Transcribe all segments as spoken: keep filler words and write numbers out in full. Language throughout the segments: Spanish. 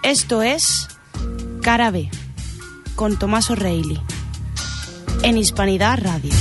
Esto es Cara B, con Tomás O'Reilly, en Hispanidad Radio.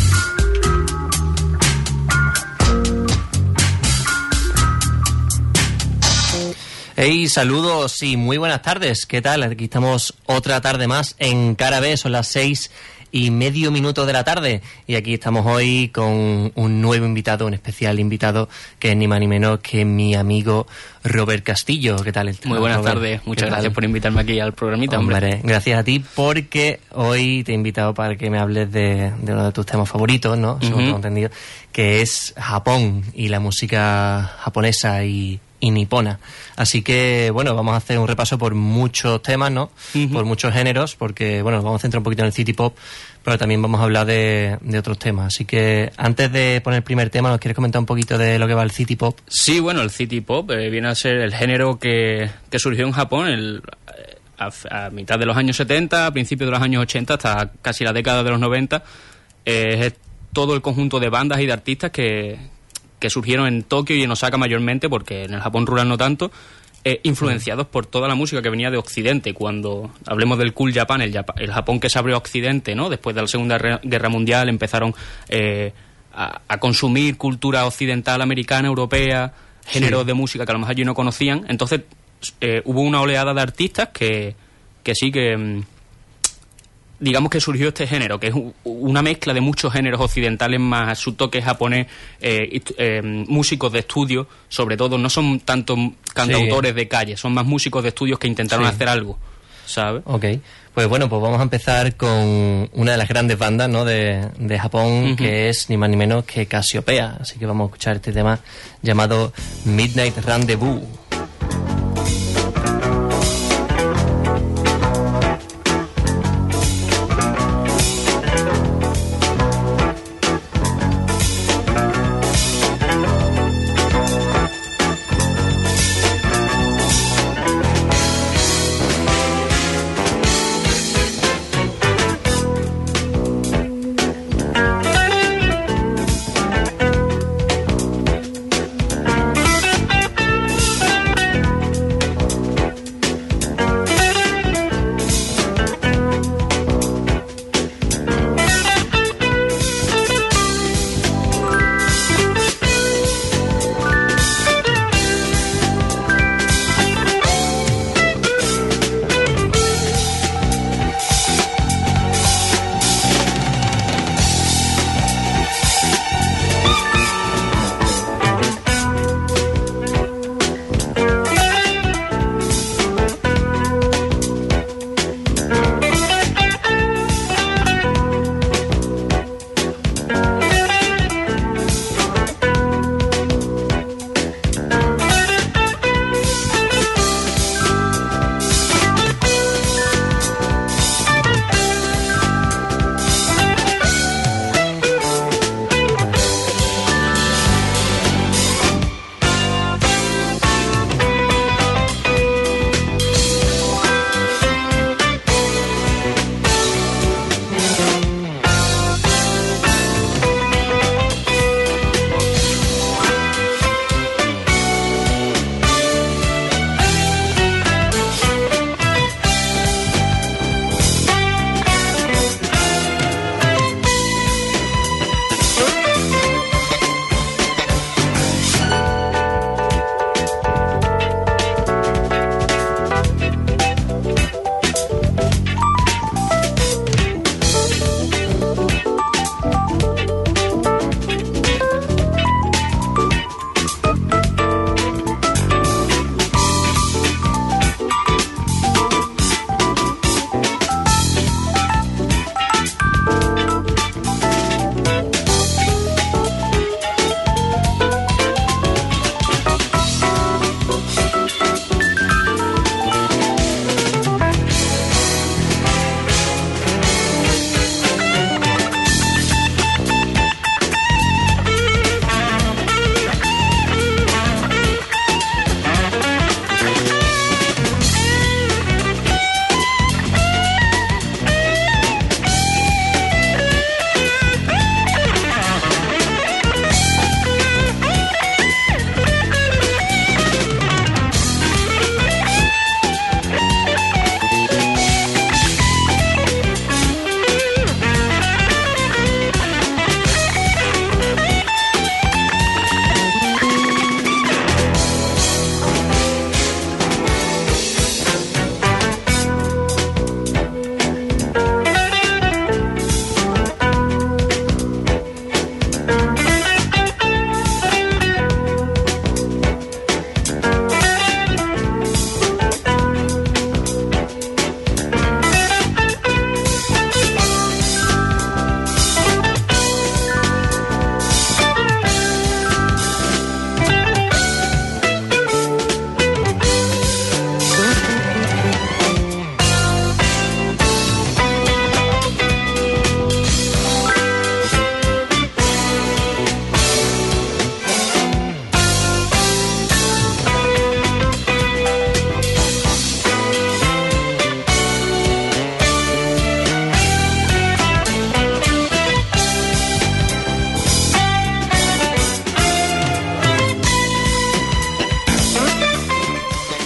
Hey, saludos y muy buenas tardes. ¿Qué tal? Aquí estamos otra tarde más en Cara B. Son las seis y medio minutos de la tarde. Y aquí estamos hoy con un nuevo invitado, un especial invitado, que es ni más ni menos que mi amigo Robert Castillo. ¿Qué tal? Muy buenas Robert? tardes. Muchas gracias tal? por invitarme aquí al programita, hombre. hombre. Gracias a ti, porque hoy te he invitado para que me hables de, de uno de tus temas favoritos, ¿no? Según uh-huh. tengo entendido, que es Japón y la música japonesa y... y nipona. Así que, bueno, vamos a hacer un repaso por muchos temas, ¿no? Uh-huh. Por muchos géneros, porque, bueno, nos vamos a centrar un poquito en el city pop, pero también vamos a hablar de, de otros temas. Así que, antes de poner el primer tema, ¿nos quieres comentar un poquito de lo que va el city pop? Sí, bueno, el city pop eh, viene a ser el género que, que surgió en Japón el, a, a mitad de los años setenta, a principios de los años ochenta, hasta casi la década de los noventa. Eh, es todo el conjunto de bandas y de artistas que... que surgieron en Tokio y en Osaka mayormente, porque en el Japón rural no tanto, eh, influenciados por toda la música que venía de Occidente. Cuando hablemos del Cool Japan, el, Jap- el Japón que se abrió a Occidente, ¿no? Después de la Segunda Re- Guerra Mundial empezaron eh, a, a consumir cultura occidental, americana, europea, géneros sí. de música que a lo mejor allí no conocían. Entonces eh, hubo una oleada de artistas que, que sí que... digamos que surgió este género, que es una mezcla de muchos géneros occidentales más su toque japonés, eh, eh, músicos de estudio, sobre todo, no son tanto cantautores sí. de calle, son más músicos de estudios que intentaron sí. hacer algo, ¿sabes? Ok, pues bueno, pues vamos a empezar con una de las grandes bandas, ¿no?, de, de Japón, uh-huh. que es ni más ni menos que Casiopea, así que vamos a escuchar este tema llamado Midnight Rendezvous.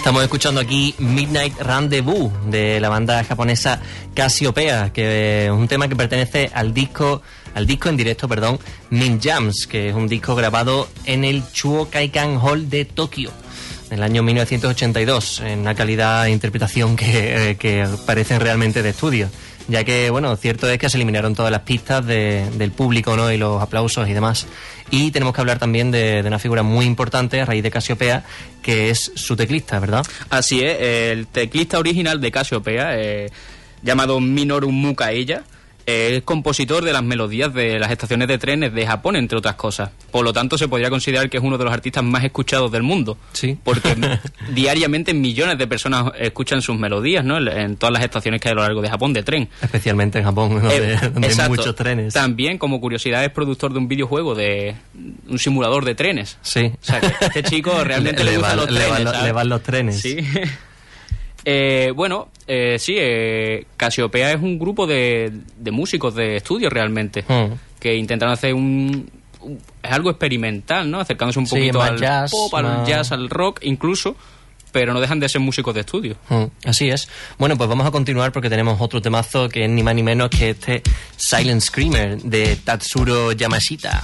Estamos escuchando aquí Midnight Rendezvous de la banda japonesa Cassiopeia, que es un tema que pertenece al disco al disco en directo, perdón, Ninjams, que es un disco grabado en el Chuo-Kaikan Hall de Tokio en el año mil novecientos ochenta y dos, en una calidad de interpretación que, eh, que parecen realmente de estudio, ya que, bueno, cierto es que se eliminaron todas las pistas de, del público, ¿no?, y los aplausos y demás. Y tenemos que hablar también de, de una figura muy importante a raíz de Cassiopeia, que es su teclista, ¿verdad? Así es, el teclista original de Cassiopeia, eh, llamado Minoru Mukaeya, es compositor de las melodías de las estaciones de trenes de Japón, entre otras cosas. Por lo tanto, se podría considerar que es uno de los artistas más escuchados del mundo. Sí. Porque diariamente millones de personas escuchan sus melodías, ¿no?, en todas las estaciones que hay a lo largo de Japón de tren. Especialmente en Japón, donde, eh, donde hay muchos trenes. También, como curiosidad, es productor de un videojuego, de un simulador de trenes. Sí. O sea, que este chico realmente le, le, le gustan los le trenes. Van, le van los trenes. Sí. Eh, bueno, eh, sí, eh, Cassiopeia es un grupo de, de músicos de estudio realmente, mm. que intentaron hacer un, un... es algo experimental, ¿no? Acercándose un poquito sí, al jazz, pop, al más... jazz, al rock incluso, pero no dejan de ser músicos de estudio. Mm, así es. Bueno, pues vamos a continuar porque tenemos otro temazo que es ni más ni menos que este Silent Screamer de Tatsuro Yamashita.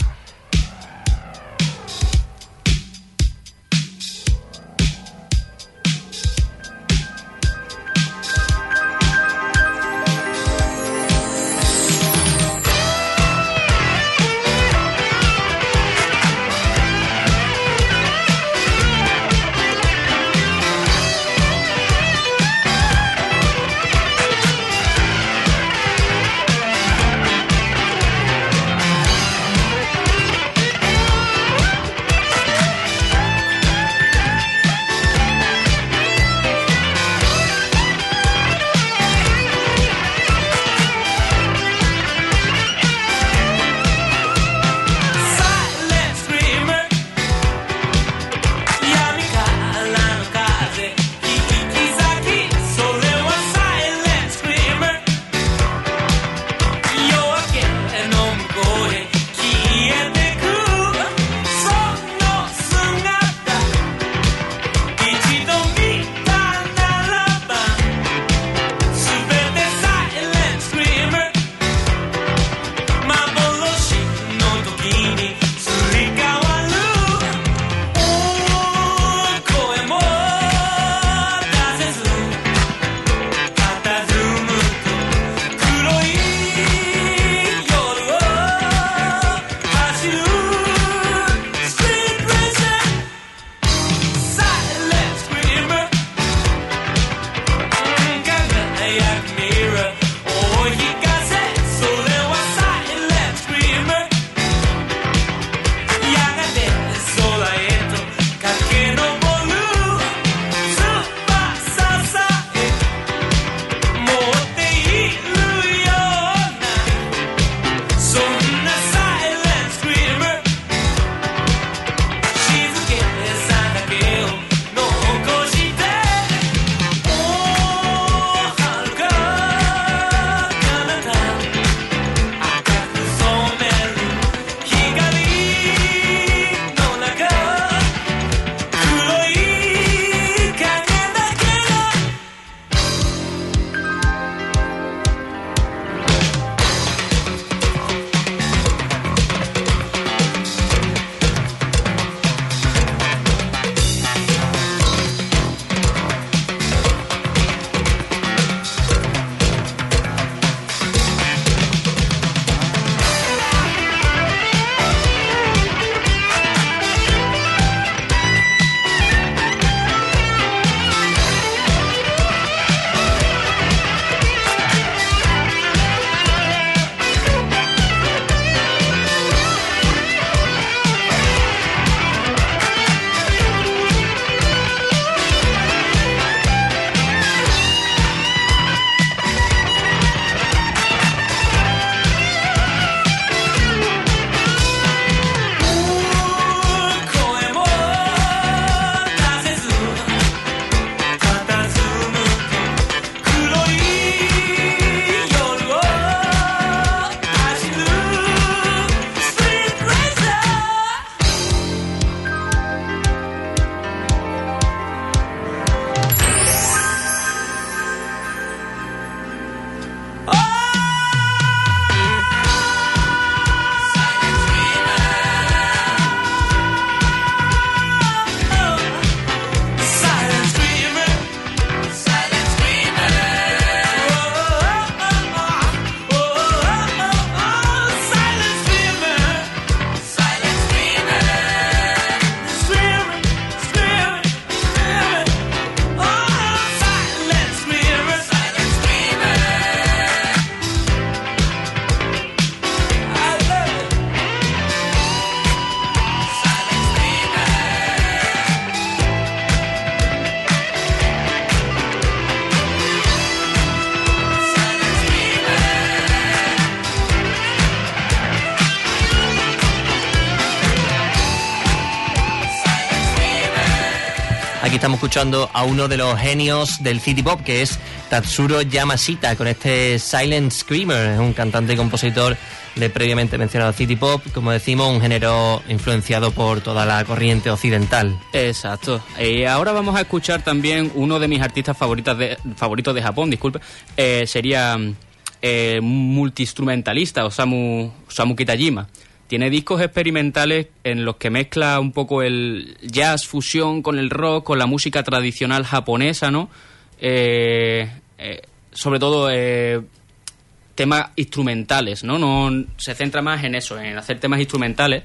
Aquí estamos escuchando a uno de los genios del City Pop, que es Tatsuro Yamashita, con este Silent Screamer. Es un cantante y compositor de previamente mencionado City Pop, como decimos, un género influenciado por toda la corriente occidental. Exacto. Y ahora vamos a escuchar también uno de mis artistas favoritas de, favoritos de Japón, disculpe, eh, sería eh, multiinstrumentalista, Osamu, Osamu Kitajima. Tiene discos experimentales en los que mezcla un poco el jazz fusión con el rock, con la música tradicional japonesa, ¿no? Eh, eh, sobre todo eh, temas instrumentales, ¿no? No se centra más en eso, en hacer temas instrumentales.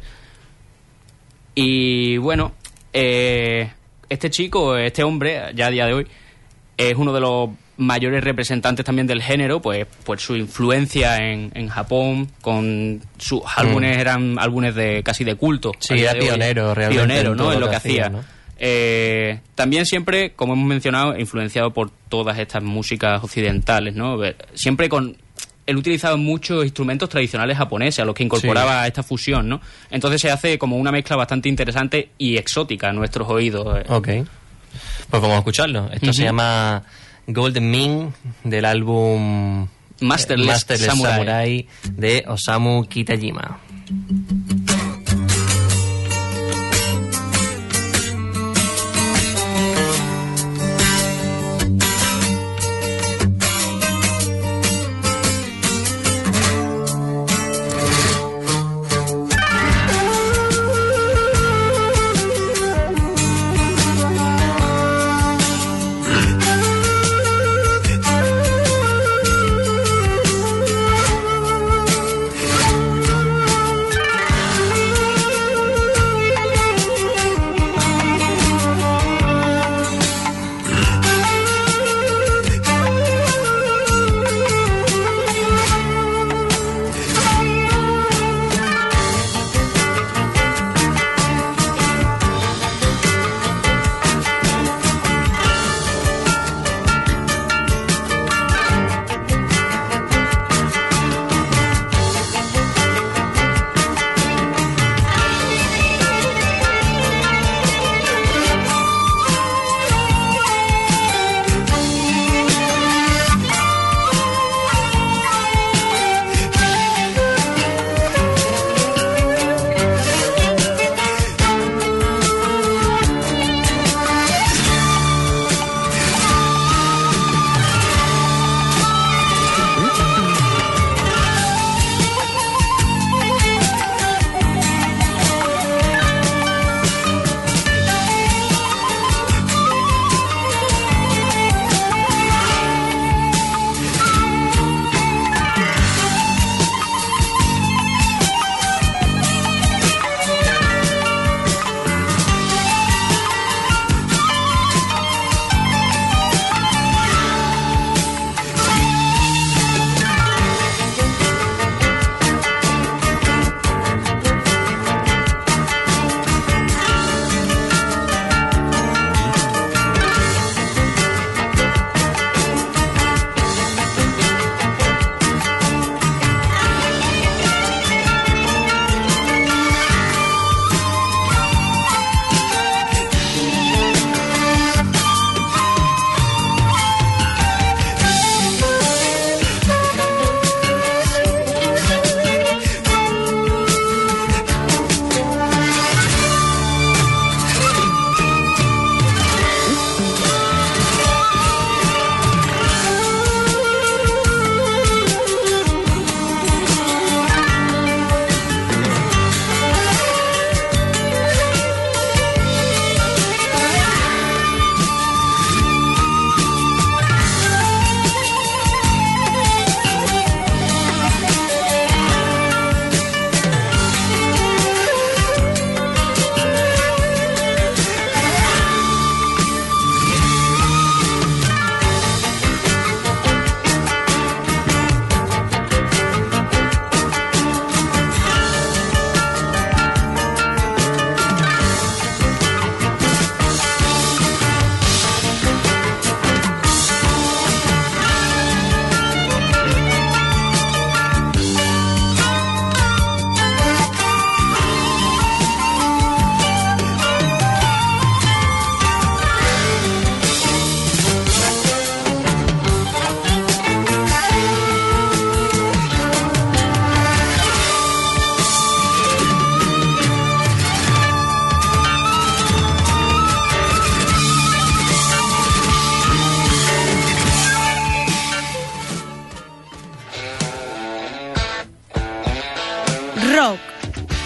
Y bueno, eh, este chico, este hombre, ya a día de hoy, es uno de los mayores representantes también del género, pues por su influencia en, en Japón, con sus álbumes, mm. eran álbumes de casi de culto. Sí, era pionero, hoy. realmente. Pionero, ¿no? En lo que hacía. ¿no? Eh, también siempre, como hemos mencionado, influenciado por todas estas músicas occidentales, ¿no? Siempre con... Él utilizaba muchos instrumentos tradicionales japoneses a los que incorporaba sí. esta fusión, ¿no? Entonces se hace como una mezcla bastante interesante y exótica a nuestros oídos. Ok. Pues vamos a escucharlo. Esto uh-huh. se llama Golden Min, del álbum Masterless, Masterless Samurai. Samurai de Osamu Kitajima.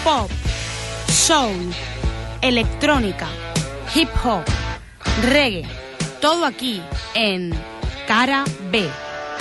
pop, soul, electrónica, hip hop, reggae, todo aquí en Cara B.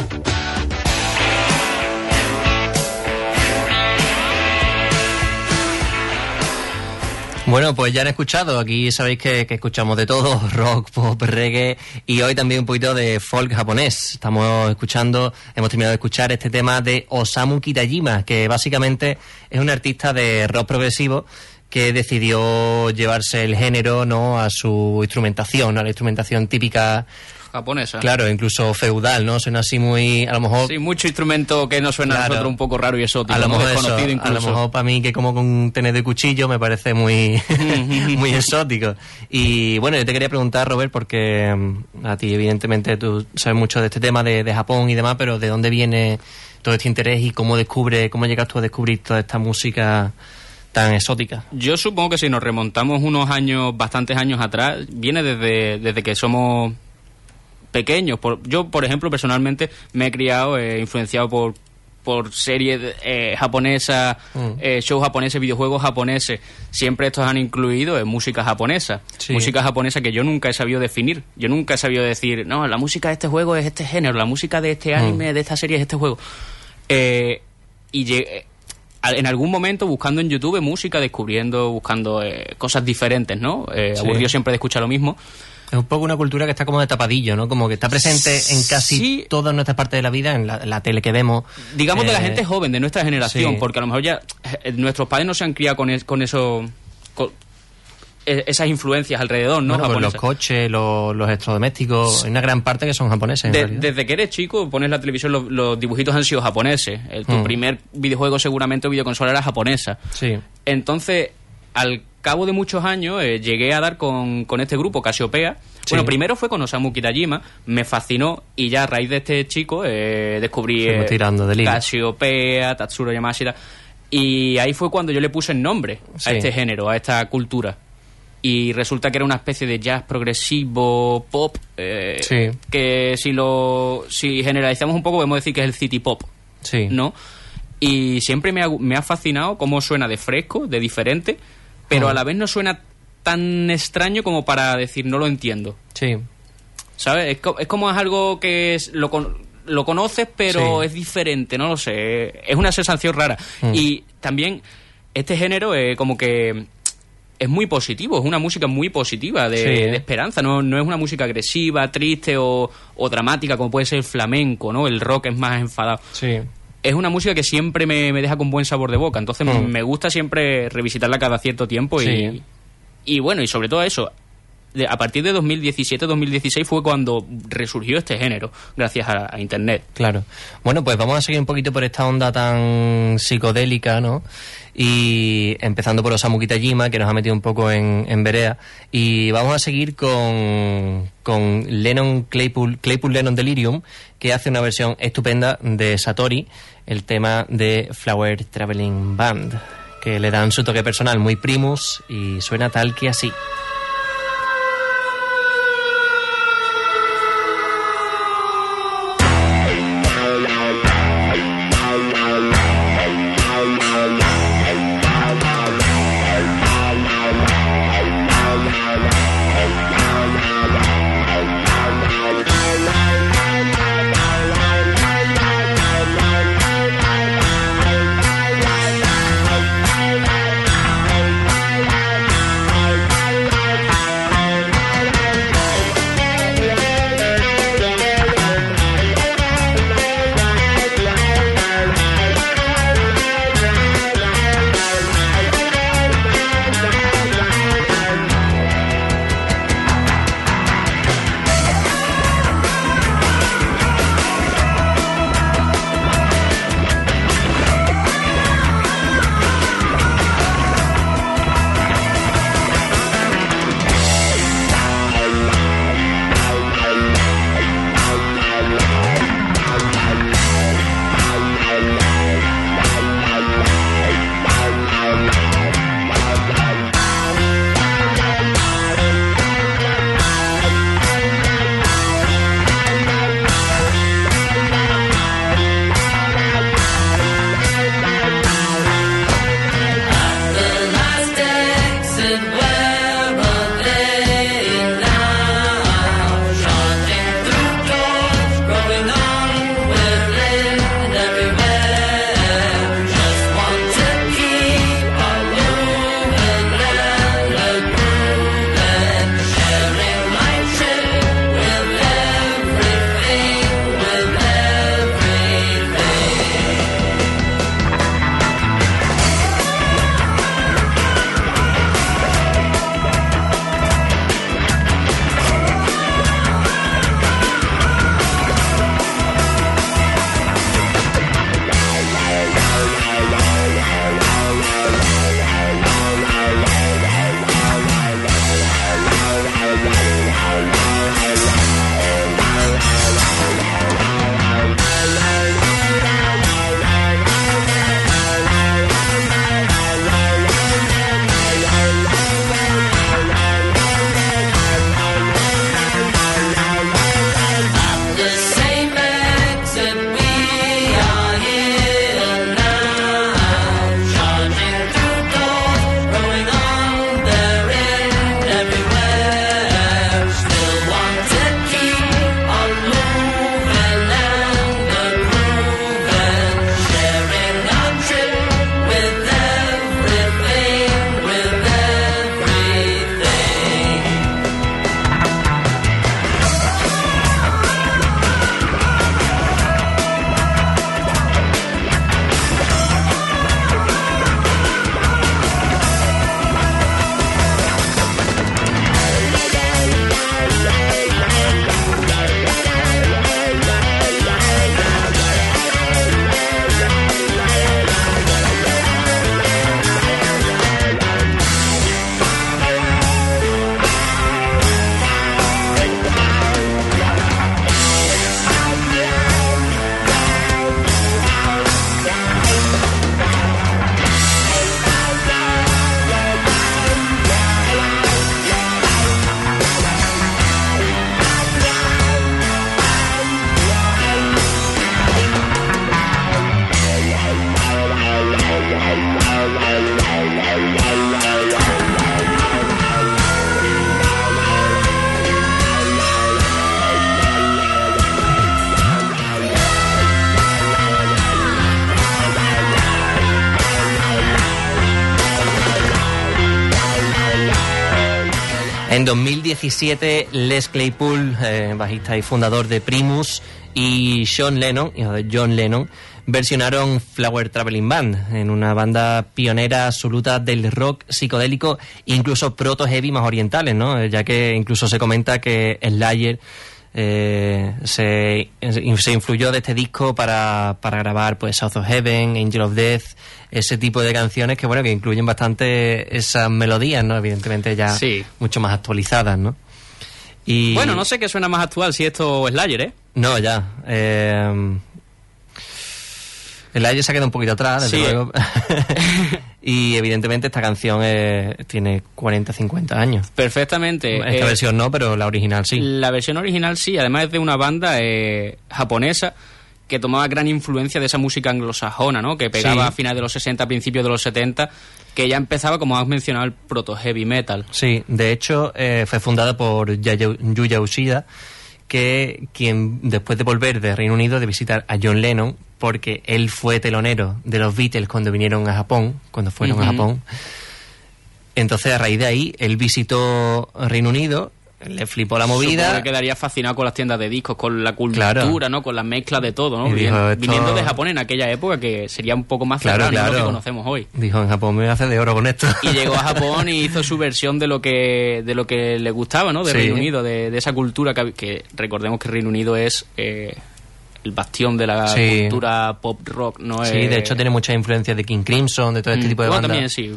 Bueno, pues ya han escuchado, aquí sabéis que, que escuchamos de todo, rock, pop, reggae y hoy también un poquito de folk japonés. Estamos escuchando, hemos terminado de escuchar este tema de Osamu Kitajima, que básicamente es un artista de rock progresivo que decidió llevarse el género, ¿no?, a su instrumentación, ¿no?, a la instrumentación típica japonesa. Claro, incluso feudal, ¿no? Suena así muy, a lo mejor... Sí, mucho instrumento que nos suena claro, a nosotros un poco raro y exótico, a lo mejor desconocido eso, incluso. A lo mejor para mí, que como con un tenedor y cuchillo, me parece muy, muy exótico. Y bueno, yo te quería preguntar, Robert, porque um, a ti evidentemente tú sabes mucho de este tema de, de Japón y demás, pero ¿de dónde viene todo este interés y cómo descubre, cómo llegas tú a descubrir toda esta música tan exótica? Yo supongo que si nos remontamos unos años, bastantes años atrás, viene desde, desde que somos pequeños. Por, yo, por ejemplo, personalmente me he criado eh, influenciado por, por series eh, japonesas, mm. eh, shows japoneses, videojuegos japoneses. Siempre estos han incluido eh, música japonesa. Sí. Música japonesa que yo nunca he sabido definir. Yo nunca he sabido decir, no, la música de este juego es este género, la música de este anime, mm. de esta serie es este juego. Eh, y llegué... en algún momento buscando en YouTube música, descubriendo, buscando eh, cosas diferentes, ¿no? Eh, sí. Aburrido siempre de escuchar lo mismo. Es un poco una cultura que está como de tapadillo, ¿no? Como que está presente en casi sí. todas nuestras partes de la vida, en la, la tele que vemos. Digamos eh, de la gente joven, de nuestra generación, sí. porque a lo mejor ya eh, nuestros padres no se han criado con, es, con eso... Con, esas influencias alrededor, ¿no? Bueno, pues los coches, los, los electrodomésticos, hay una gran parte que son japoneses. De, desde que eres chico, pones la televisión, los, los dibujitos han sido japoneses. El, tu mm. primer videojuego seguramente o videoconsola era japonesa. Sí. Entonces, al cabo de muchos años, eh, llegué a dar con, con este grupo, Casiopea. Sí. Bueno, primero fue con Osamu Kitajima, me fascinó, y ya a raíz de este chico eh, descubrí eh, tirando de Casiopea, Tatsuro Yamashita, y ahí fue cuando yo le puse el nombre sí. a este género, a esta cultura. Y resulta que era una especie de jazz progresivo, pop, eh, sí. que si lo si generalizamos un poco podemos decir que es el city pop, sí. ¿no? Y siempre me ha, me ha fascinado cómo suena de fresco, de diferente, pero oh. a la vez no suena tan extraño como para decir no lo entiendo. Sí. ¿Sabes? Es, co- es como es algo que es, lo, con- lo conoces, pero sí. es diferente, no lo sé. Es una sensación rara. Mm. Y también este género es eh, como que... es muy positivo, es una música muy positiva, de, sí. de esperanza, no, no es una música agresiva, triste o, o dramática como puede ser el flamenco, ¿no? El rock es más enfadado. Sí. Es una música que siempre me, me deja con buen sabor de boca, entonces mm. me gusta siempre revisitarla cada cierto tiempo y, sí. y bueno, y sobre todo eso, de, a partir de dos mil diecisiete dos mil dieciséis fue cuando resurgió este género, gracias a, a Internet. Claro. Bueno, pues vamos a seguir un poquito por esta onda tan psicodélica, ¿no? Y empezando por Osamu Kitajima, que nos ha metido un poco en, en vereda, y vamos a seguir con, con Lennon Claypool, Claypool Lennon Delirium, que hace una versión estupenda de Satori, el tema de Flower Traveling Band, que le dan su toque personal muy Primus y suena tal que así. En dos mil diecisiete, Les Claypool, eh, bajista y fundador de Primus, y Sean Lennon, hijo de John Lennon, versionaron Flower Traveling Band, en una banda pionera absoluta del rock psicodélico, incluso proto-heavy más orientales, ¿no? Ya que incluso se comenta que Slayer eh, se, se influyó de este disco para, para grabar pues South of Heaven, Angel of Death, ese tipo de canciones que, bueno, que incluyen bastante esas melodías, ¿no? Evidentemente ya sí. mucho más actualizadas, ¿no? Y... Bueno, no sé qué suena más actual, si esto o Slayer, ¿eh? No, ya. Eh... El aire se ha quedado un poquito atrás, desde sí. luego. Y evidentemente esta canción eh, tiene cuarenta, cincuenta años. Perfectamente. Esta eh, versión no, pero la original sí. La versión original sí, además es de una banda eh, japonesa que tomaba gran influencia de esa música anglosajona, ¿no? Que pegaba Sí. a finales de los sesenta, principios de los setenta, que ya empezaba, como has mencionado, el proto-heavy metal. Sí, de hecho eh, fue fundada por Yaya- Yuya Ushida, que quien después de volver de Reino Unido de visitar a John Lennon, porque él fue telonero de los Beatles cuando vinieron a Japón, cuando fueron Uh-huh. a Japón. Entonces, a raíz de ahí, él visitó Reino Unido, le flipó la movida. Supongo que quedaría fascinado con las tiendas de discos, con la cultura, Claro. ¿no? Con la mezcla de todo, ¿no? Y dijo, Vien- esto- Viniendo de Japón en aquella época, que sería un poco más Claro, cerrado, ¿no? claro. Lo que conocemos hoy. Dijo, en Japón me voy a hacer de oro con esto. Y llegó a Japón y hizo su versión de lo que de lo que le gustaba, ¿no? De Sí. Reino Unido, de, de esa cultura que, que recordemos que Reino Unido es eh, el bastión de la Sí. cultura pop rock, ¿no? Sí, Eh, de hecho tiene muchas influencias de King Crimson, de todo este mm, tipo de bueno, bandas. también sí.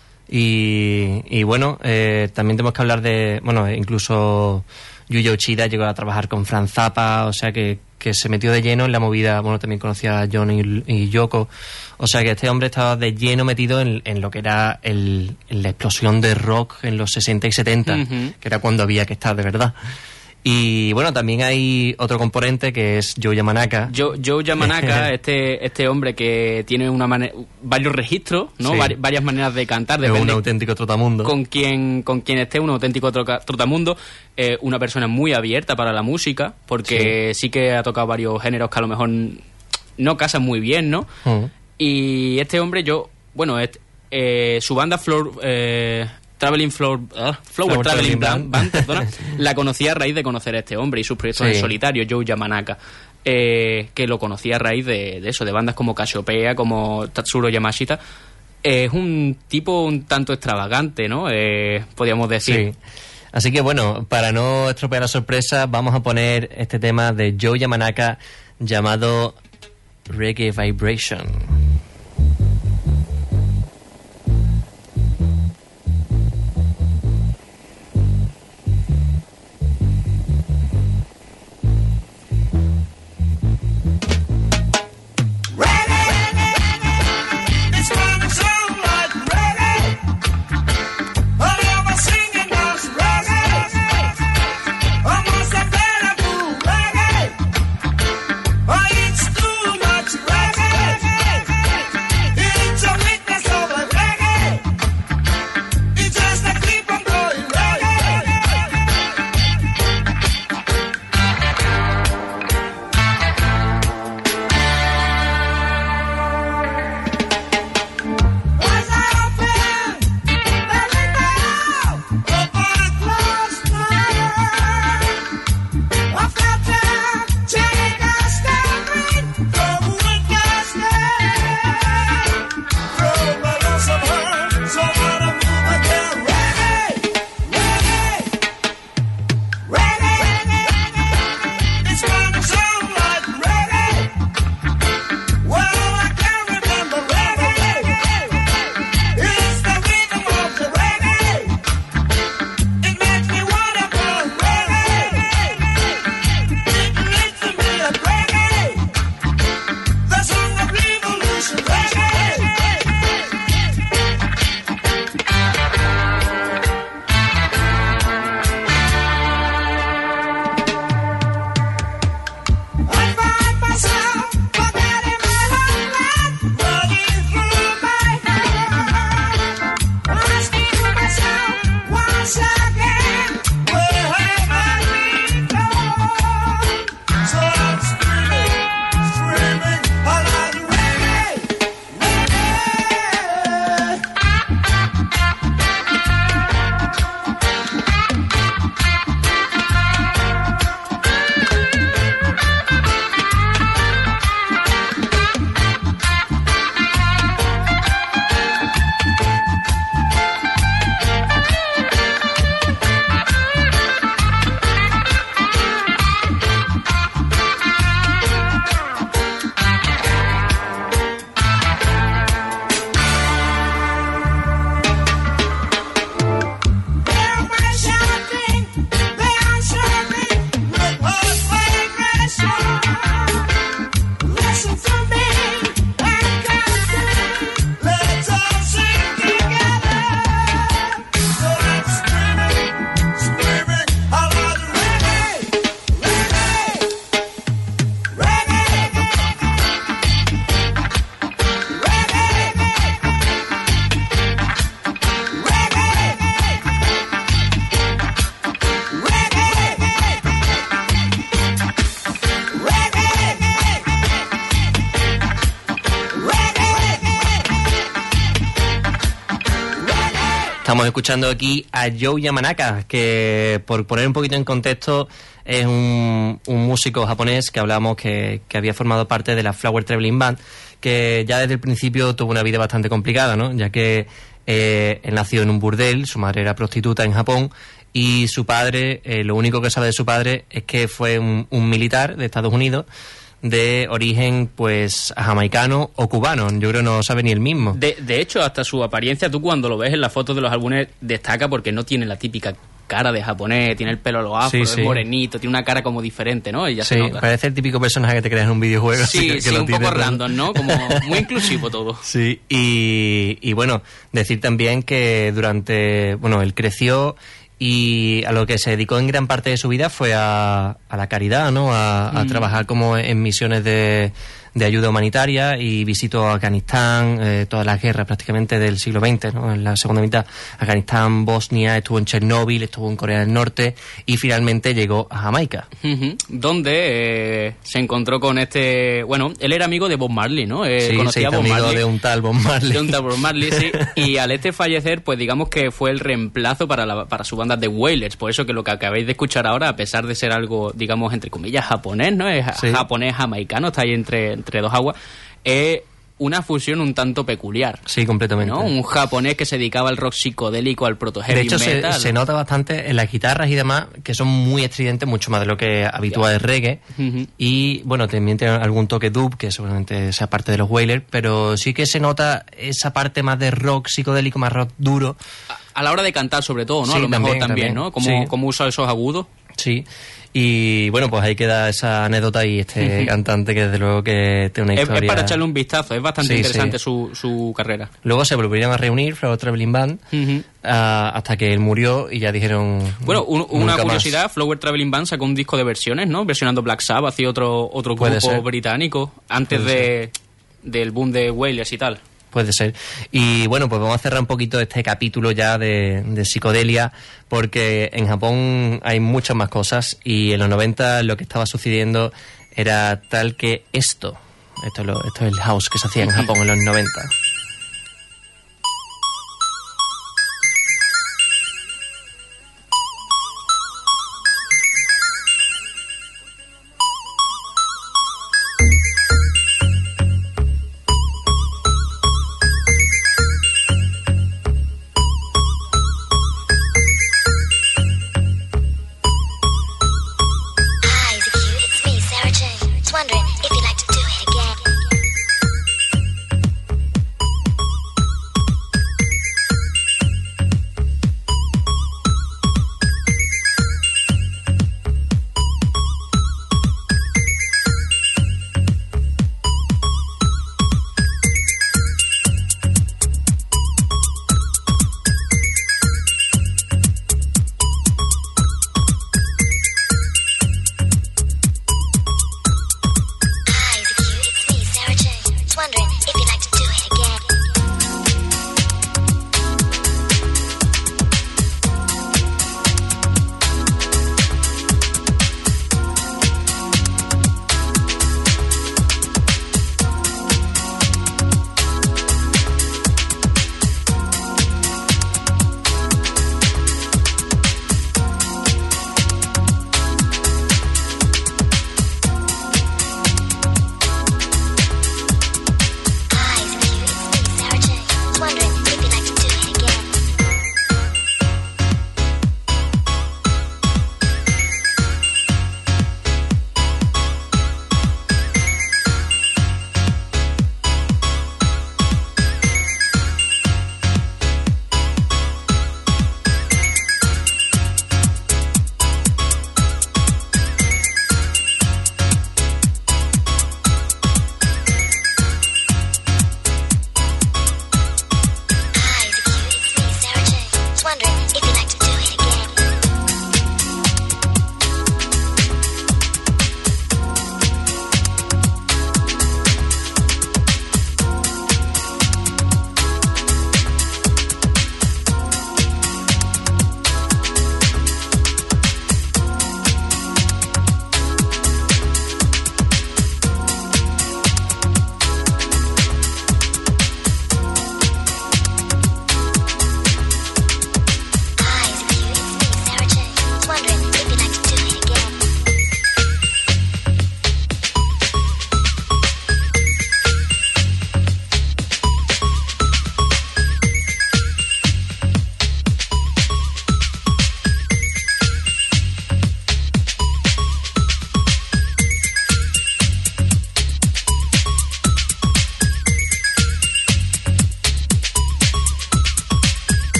Y, y bueno, eh, también tenemos que hablar de, bueno, incluso Yuya Uchida llegó a trabajar con Frank Zappa, o sea que, que se metió de lleno en la movida, bueno, también conocía a John y, y Yoko, o sea que este hombre estaba de lleno metido en, en lo que era el, en la explosión de rock en los sesenta y setenta, Ujú. que era cuando había que estar de verdad. Y bueno, también hay otro componente que es Joe Yamanaka. Joe, Joe Yamanaka, este este hombre que tiene una mane- varios registros, ¿no? Sí. Vari- varias maneras de cantar, Es un depende auténtico trotamundo. con quien con quien esté, un auténtico troca- trotamundo, eh, una persona muy abierta para la música, porque sí. que ha tocado varios géneros que a lo mejor no casan muy bien, ¿no? Mm. Y este hombre, yo, bueno, et- eh, su banda Floor, eh, Traveling Floor, ah, Flower, Flower Traveling Traveling Band, Band. Band, perdona, la conocía a raíz de conocer a este hombre y sus proyectos Sí. en solitario, Joe Yamanaka, eh, que lo conocía a raíz de, de eso, de bandas como Cassiopeia, como Tatsuro Yamashita. Eh, es un tipo un tanto extravagante, ¿no? Eh, podríamos decir. Sí. Así que bueno, para no estropear la sorpresa, vamos a poner este tema de Joe Yamanaka llamado Reggae Vibration. Oh, it's too much reggae. Estamos escuchando aquí a Joe Yamanaka, que por poner un poquito en contexto es un, un músico japonés que hablamos que, que había formado parte de la Flower Traveling Band, que ya desde el principio tuvo una vida bastante complicada, ¿no? Ya que eh, él nació en un burdel, su madre era prostituta en Japón, y su padre, eh, lo único que sabe de su padre es que fue un, un militar de Estados Unidos de origen pues jamaicano o cubano. Yo creo que no sabe ni el mismo. De, de hecho, hasta su apariencia, tú cuando lo ves en las fotos de los álbumes, destaca porque no tiene la típica cara de japonés, tiene el pelo a los afros, sí, sí. es morenito, tiene una cara como diferente, ¿no? Y ya sí, se nota. Parece el típico personaje que te creas en un videojuego. Sí, que, sí, que un poco todo. random, ¿no? Como muy inclusivo todo. Sí, y, y bueno, decir también que durante, bueno, él creció y a lo que se dedicó en gran parte de su vida fue a, a la caridad, ¿no? A, a mm. trabajar como en misiones de, de ayuda humanitaria, y visitó Afganistán, eh, todas las guerras prácticamente del siglo veinte, ¿no? En la segunda mitad, Afganistán, Bosnia, estuvo en Chernóbil, estuvo en Corea del Norte y finalmente llegó a Jamaica. Uh-huh. Donde eh, se encontró con este... Bueno, él era amigo de Bob Marley, ¿no? Eh, sí, conocía sí, a Bob amigo Marley. de un tal Bob Marley. De un tal Bob Marley, sí. Y al este fallecer, pues digamos que fue el reemplazo para, la, para su banda de Wailers. Por eso que lo que acabáis de escuchar ahora, a pesar de ser algo, digamos, entre comillas, japonés, ¿no? Es sí. japonés jamaicano, está ahí entre, entre dos aguas. Es una fusión un tanto peculiar. Sí, completamente. ¿No? Un japonés que se dedicaba al rock psicodélico, al proto-heavy metal. De hecho, se, se nota bastante en las guitarras y demás, que son muy estridentes, mucho más de lo que habitúa de reggae. Uh-huh. Y, bueno, también tiene algún toque dub, que seguramente sea parte de los Wailers, pero sí que se nota esa parte más de rock psicodélico, más rock duro. A, a la hora de cantar, sobre todo, ¿no? Sí, a lo mejor también, también, también. ¿no? Cómo, Sí. cómo usa esos agudos. Sí. Y bueno, pues ahí queda esa anécdota y este uh-huh. cantante que desde luego que tiene una es, historia... Es para echarle un vistazo, es bastante sí, interesante sí. Su, su carrera. Luego se volvieron a reunir, Flower Traveling Band, uh-huh. uh, hasta que él murió y ya dijeron... Bueno, un, una curiosidad, más. Flower Traveling Band sacó un disco de versiones, ¿no? Versionando Black Sabbath y otro, otro grupo británico antes de, del boom de Wailers y tal. Puede ser. Y bueno, pues vamos a cerrar un poquito este capítulo ya de, de psicodelia, porque en Japón hay muchas más cosas y en los noventa lo que estaba sucediendo era tal que esto, esto es, lo, esto es el house que se hacía en Japón en los noventa.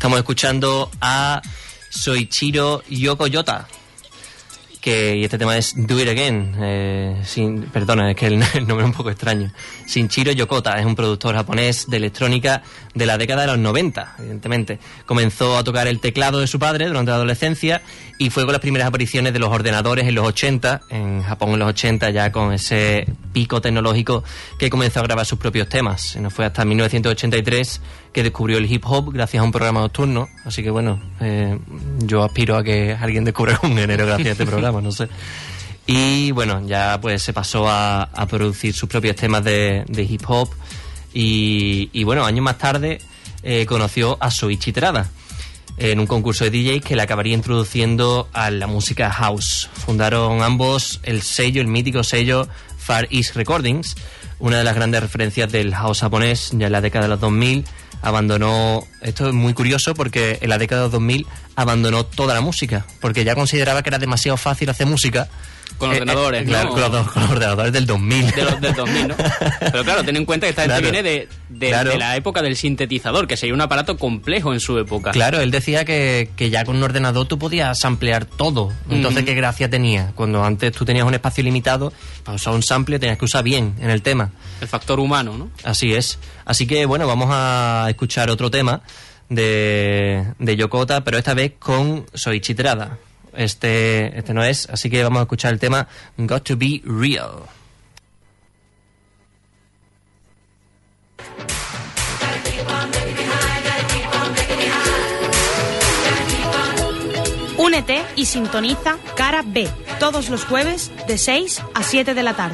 Estamos escuchando a Soichiro Yokoyota, que y este tema es Do It Again. Eh, sin, perdona, es que el, el nombre es un poco extraño. Shinichiro Yokota es un productor japonés de electrónica de la década de los noventa, evidentemente. Comenzó a tocar el teclado de su padre durante la adolescencia y fue con las primeras apariciones de los ordenadores en los ochenta, en Japón en los ochenta, ya con ese pico tecnológico, que comenzó a grabar sus propios temas. No fue hasta mil novecientos ochenta y tres que descubrió el hip hop gracias a un programa nocturno. Así que bueno, eh, yo aspiro a que alguien descubra un género gracias a este programa, no sé. Y bueno, ya pues se pasó a, a producir sus propios temas de, de hip hop y, y bueno, años más tarde eh, conoció a Soichi Terada en un concurso de D Js que le acabaría introduciendo a la música house. Fundaron ambos el sello, el mítico sello Far East Recordings, una de las grandes referencias del house japonés. Ya en la década de los dos mil abandonó, esto es muy curioso porque en la década de los dos mil abandonó toda la música, porque ya consideraba que era demasiado fácil hacer música. Con ordenadores, eh, eh, claro, ¿no? Con los, con los ordenadores del dos mil. De los, del dos mil, ¿no? Pero claro, ten en cuenta que esta gente Claro. viene de, de, Claro. de la época del sintetizador, que sería un aparato complejo en su época. Claro, él decía que, que ya con un ordenador tú podías ampliar todo. Entonces, Ujú. ¿qué gracia tenía? Cuando antes tú tenías un espacio limitado, para usar un sample tenías que usar bien en el tema. El factor humano, ¿no? Así es. Así que, bueno, vamos a escuchar otro tema de, de Yokota, pero esta vez con Soichi Terada. Este, este no es, así que vamos a escuchar el tema Got to Be Real. Únete y sintoniza Cara B todos los jueves de seis a siete de la tarde.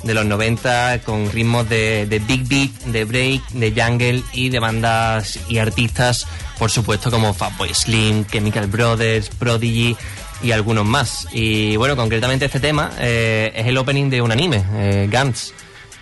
de los noventa, con ritmos de, de big beat, de break, de jungle y de bandas y artistas, por supuesto, como Fatboy Slim, Chemical Brothers, Prodigy y algunos más. Y bueno, concretamente este tema eh, es el opening de un anime, eh, Gantz.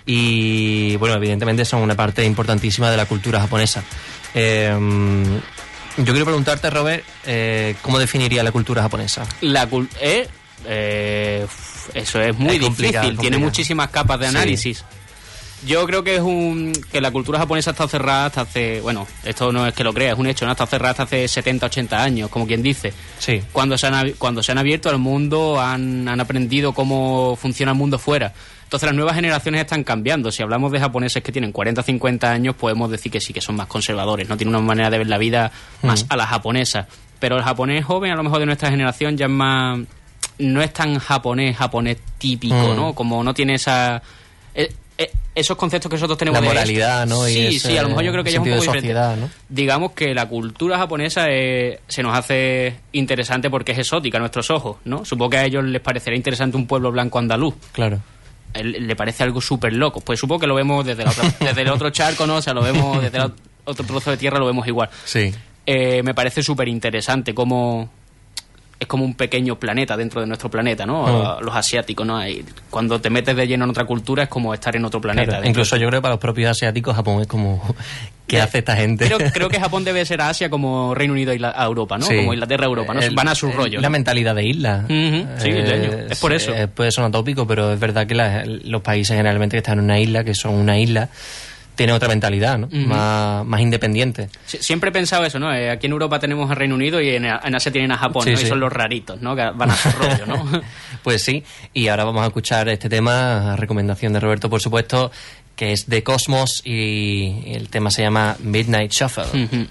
Y bueno, evidentemente son una parte importantísima de la cultura japonesa. Eh, yo quiero preguntarte, Robert, eh, ¿cómo definiría la cultura japonesa? La cul eh, eh, eso es muy es difícil, tiene muchísimas capas de análisis. Sí. Yo creo que es un que la cultura japonesa ha estado cerrada hasta hace, bueno, esto no es que lo crea, es un hecho, ¿no? Ha estado cerrada hasta hace setenta, ochenta años, como quien dice. Sí. Cuando se han, cuando se han abierto al mundo, han, han aprendido cómo funciona el mundo fuera. Entonces las nuevas generaciones están cambiando. Si hablamos de japoneses que tienen cuarenta, cincuenta años, podemos decir que sí, que son más conservadores, no tienen una manera de ver la vida más mm. a la japonesa. Pero el japonés joven, a lo mejor de nuestra generación, ya es más... no es tan japonés, japonés típico, mm. ¿no? Como no tiene esa... Eh, eh, esos conceptos que nosotros tenemos la de moralidad, ¿no? Sí, y sí, a lo mejor yo creo que ya es un poco de sociedad, diferente. ¿no? Digamos que la cultura japonesa eh, se nos hace interesante porque es exótica a nuestros ojos, ¿no? Supongo que a ellos les parecerá interesante un pueblo blanco andaluz. Claro. Él, le parece algo súper loco. Pues supongo que lo vemos desde, la otra, desde el otro charco, ¿no? O sea, lo vemos desde el otro trozo de tierra, lo vemos igual. Sí. Eh, me parece súper interesante cómo... es como un pequeño planeta dentro de nuestro planeta, ¿no? Oh. Los asiáticos, ¿no? Y cuando te metes de lleno en otra cultura es como estar en otro planeta. Claro. Incluso yo creo que para los propios asiáticos Japón es como... ¿qué yeah. hace esta gente? Creo, creo que Japón debe ser a Asia como Reino Unido a Europa, ¿no? Sí. Como Inglaterra a Europa, ¿no? El, Van a su rollo. La ¿no? mentalidad de isla. Uh-huh. Sí, eh, es por eso. Eh, puede sonar tópico, pero es verdad que la, los países generalmente que están en una isla, que son una isla... tiene otra mentalidad, ¿no? Uh-huh. Más, más independiente. Sí, siempre he pensado eso, ¿no? Eh, aquí en Europa tenemos a Reino Unido y en, en Asia tienen a Japón, sí, ¿no? Sí. Y son los raritos, ¿no? Que van a su rollo, ¿no? Pues sí, y ahora vamos a escuchar este tema, a recomendación de Roberto, por supuesto, que es de Cosmos y el tema se llama Midnight Shuffle. Uh-huh.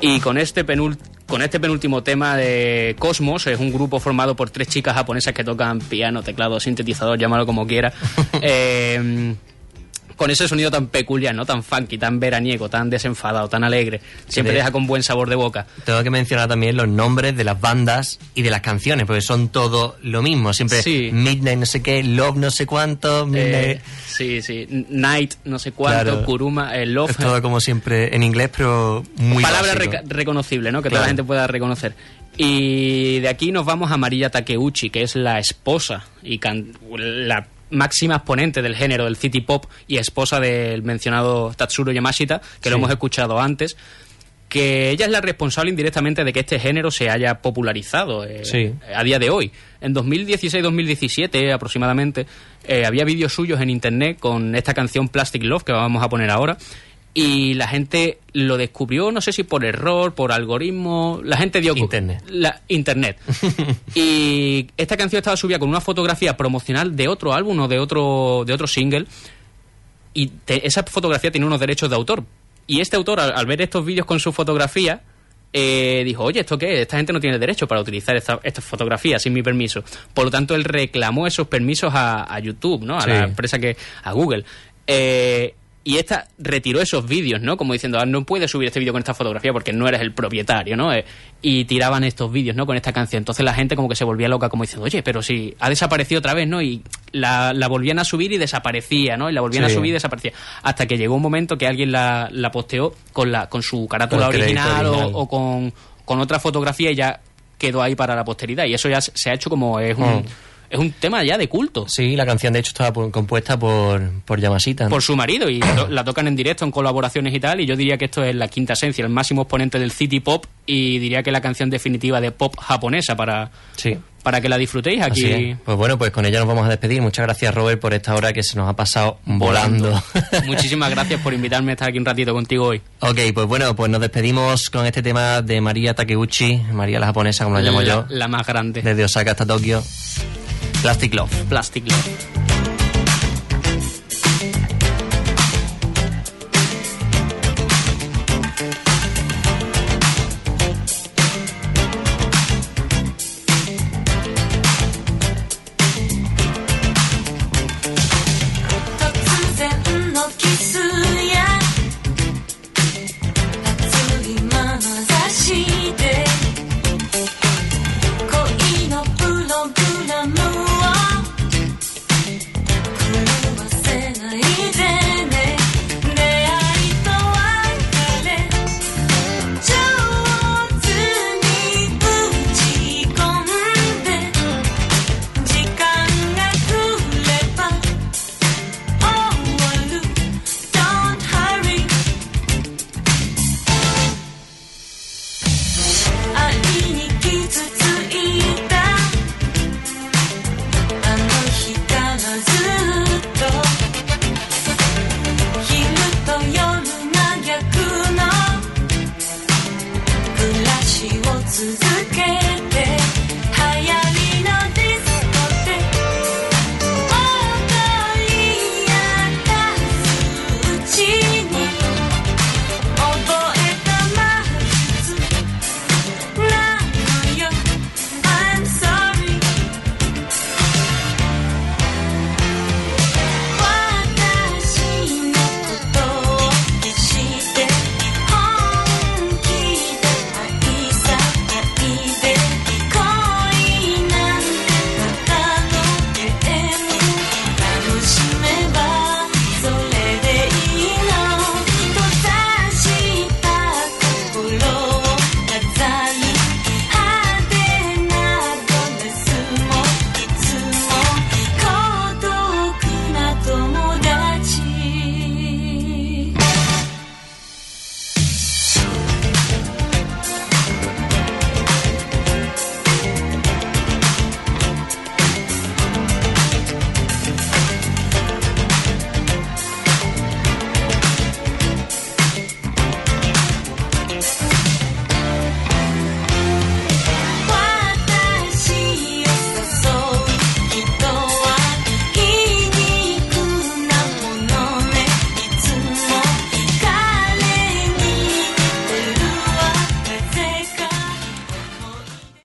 Y con este penúltimo Con este penúltimo tema de Cosmos, es un grupo formado por tres chicas japonesas que tocan piano, teclado, sintetizador, llámalo como quiera. eh, con ese sonido tan peculiar, ¿no? Tan funky, tan veraniego, tan desenfadado, tan alegre. Siempre Sí. deja con buen sabor de boca. Tengo que mencionar también los nombres de las bandas y de las canciones, porque son todo lo mismo. Siempre Sí. Midnight no sé qué, Love no sé cuánto, Midnight... Eh, sí, sí. Night, no sé cuánto, Claro. Kuruma, eh, Love. Es todo como siempre en inglés, pero muy Palabra básico. reca- reconocible, ¿no? Que Claro. toda la gente pueda reconocer. Y de aquí nos vamos a Mariya Takeuchi, que es la esposa y can- la máxima exponente del género del city pop y esposa del mencionado Tatsuro Yamashita, que lo Sí. hemos escuchado antes, que ella es la responsable indirectamente de que este género se haya popularizado eh, Sí. a día de hoy. En dos mil dieciséis dos mil diecisiete aproximadamente eh, había vídeos suyos en internet con esta canción Plastic Love que vamos a poner ahora, y la gente lo descubrió, no sé si por error, por algoritmo, la gente dio... Internet. La, internet. Y esta canción estaba subida con una fotografía promocional de otro álbum o de otro, de otro single, y te- esa fotografía tiene unos derechos de autor. Y este autor, al, al ver estos vídeos con su fotografía, eh, dijo, oye, ¿esto qué? Esta gente no tiene derecho para utilizar esta, esta fotografía sin mi permiso. Por lo tanto, él reclamó esos permisos a, a YouTube, ¿no? A Sí. la empresa que... a Google. Eh, y esta retiró esos vídeos, ¿no? Como diciendo, ah, no puedes subir este vídeo con esta fotografía porque no eres el propietario, ¿no? Eh, y tiraban estos vídeos, ¿no? Con esta canción. Entonces la gente como que se volvía loca, como diciendo, oye, pero si ha desaparecido otra vez, ¿no? Y la, la volvían a subir y desaparecía, ¿no? Y la volvían Sí. a subir y desaparecía. Hasta que llegó un momento que alguien la, la posteó con, la, con su carátula Con el crédito original, original. O, o con, con otra fotografía y ya quedó ahí para la posteridad. Y eso ya se ha hecho como... es un, Mm. es un tema ya de culto. Sí, la canción de hecho estaba por- compuesta por, por Yamashita, ¿no? Por su marido, y to- la tocan en directo, en colaboraciones y tal, y yo diría que esto es la quinta esencia, el máximo exponente del city pop, y diría que la canción definitiva de pop japonesa para, Sí. para que la disfrutéis aquí. Así es. Pues bueno, pues con ella nos vamos a despedir. Muchas gracias, Robert, por esta hora que se nos ha pasado volando. Muchísimas gracias por invitarme a estar aquí un ratito contigo hoy. Ok, pues bueno, pues nos despedimos con este tema de Mariya Takeuchi, María la japonesa, como la llamo la, yo, la más grande. desde Osaka hasta Tokio. Plastic Love. Plastic Love.